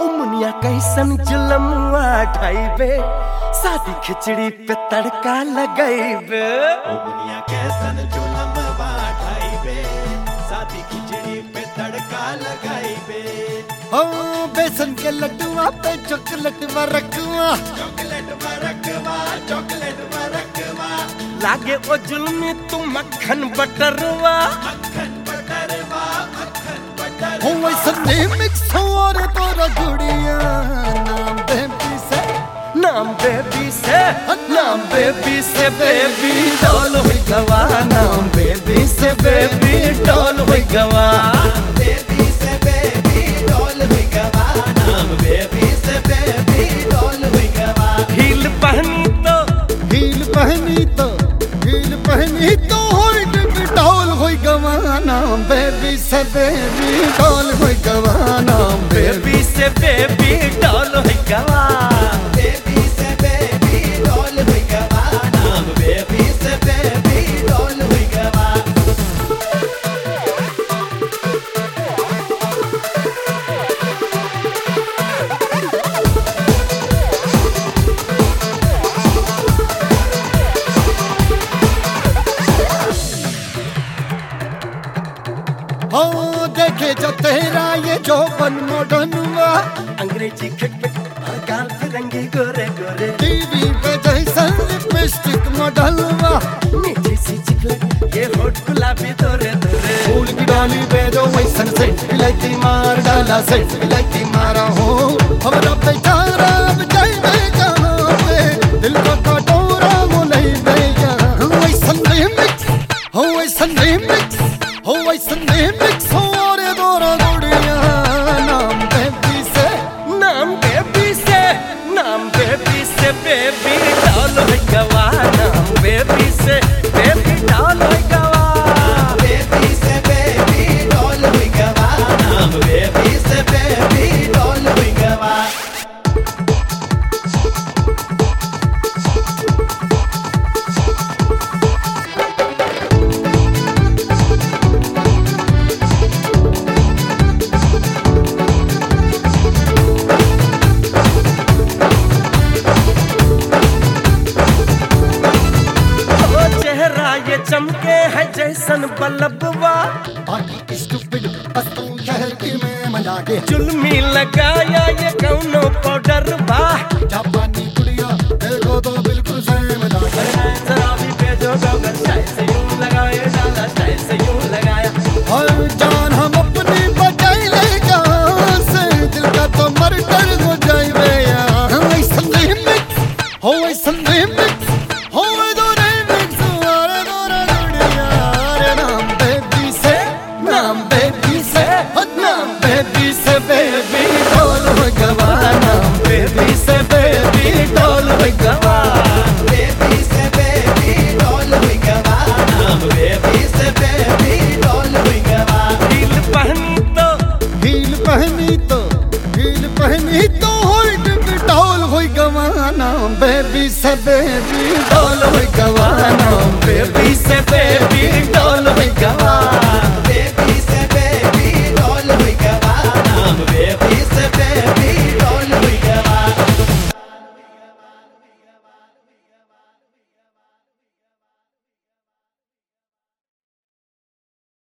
उमनिया कैसन जुलमुआ ढाइबे, शादी खिचड़ी पे तड़का लगाइबे। उमनिया कैसन जुलमुआ ढाइबे, शादी खिचड़ी पे तड़का लगाइबे। ओ बेसन के लड्डुआ पे चॉकलेट मरकवा, चॉकलेट मरकवा, चॉकलेट मरकवा। लागे ओ जुल्मी तू मक्खन बटरवा, मक्खन बटरवा, मक्खन बटरवा। हो वैसे मिक्स हो और तोरा गुड़िया नाम बेबी से, नाम बेबी से बेबी डॉल हुई गवा, नाम बेबी से बेबी डॉल हुई गवा। बेबी से बेबी डॉल हुई गवा, नाम बेबी से बेबी डॉल हुई गवा। हील पहनी तो, हील पहनी तो, हील पहनी तो डॉल हुई गवा, नाम बेबी से बेबी डॉल हुई गवा, नाम बेबी से बेबी डॉल हुई गवा। बेबी से बेबी डॉल हुई गवा, नाम बेबी से बेबी डॉल हुई गवा। हो देखे जो तेरा ये जो बन मोडनुआ, अंग्रेजी खटपट और गाल फिरंगी गोरे गोरे, टीवी पे जैसन लिपस्टिक मॉडलवा, मीठी सी चिकलट ये होठ गुलाबी दोरे दोरे। फूल की डाली पे जो वैसन सेंट इलायची मार डाला, सेंट इलायची मारा हो हमारा बेचारा जाइबे कहाँ पे, दिल का कटोरा वो नहीं बेया। वैसन रिमिक्स हो, वैसन रिमिक्स हो, वैसन रिमिक्स हो और दोरा गुड़िया नाम बेबी से, नाम बेबी से, नाम बेबी से बेबी डॉल हुई गवा, नाम बेबी से बेबी डॉल हुई गवा। बेबी से बेबी डॉल हुई गवा, नाम बेबी से बेबी डॉल हुई गवा। ये चमके है जैसन बल्बवा, बाकी स्टूपिड बस तू शहर की में मना के, जुल्मी लगाया ये कौनो पाउडर बा। जापानी कुड़िया देखो तो बिल